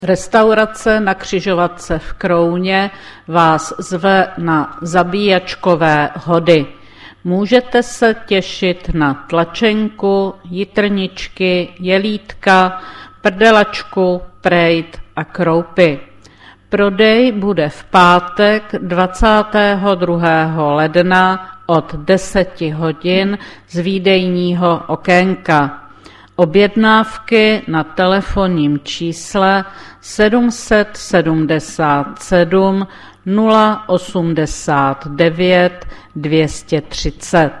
Restaurace na Křižovatce v Krouně vás zve na zabíjačkové hody. Můžete se těšit na tlačenku, jitrničky, jelítka, prdelačku, prejt a kroupy. Prodej bude v pátek 22. ledna od 10 hodin z výdejního okénka. Objednávky na telefonním čísle 777 089 230.